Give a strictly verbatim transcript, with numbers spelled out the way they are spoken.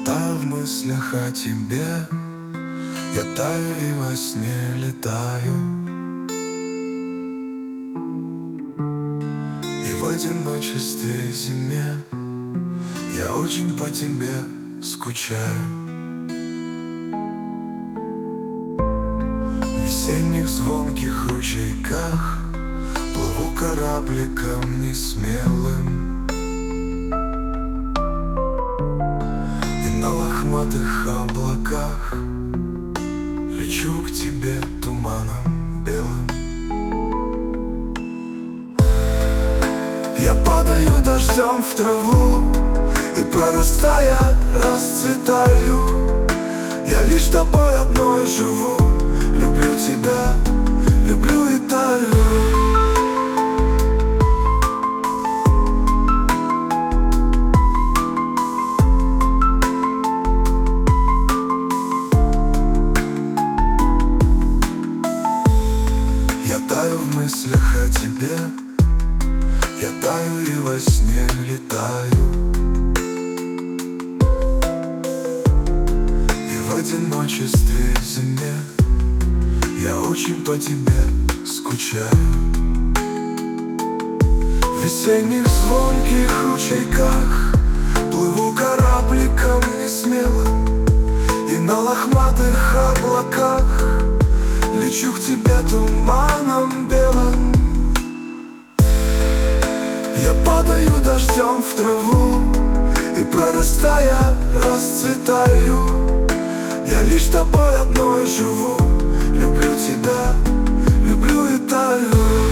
таю в мыслях о тебе, я таю и во сне летаю, и в одиночестве зиме я очень по тебе скучаю. В весенних звонких ручейках плыву корабликом несмелым, и на лохматых облаках лечу к тебе туманом белым. Я падаю дождем в траву, и прорастая расцветаю. Я лишь тобой одной живу, люблю тебя, люблю и таю. Я таю в мыслях о тебе, я таю и во сне летаю, и в одиночестве зиме я очень по тебе скучаю. В весенних звонких ручейках плыву корабликом несмело, и на лохматых облаках лечу к тебе туманом белым. Я падаю дождем в траву, и прорастая расцветаю. Я лишь тобой одной живу, люблю тебя, люблю и таю.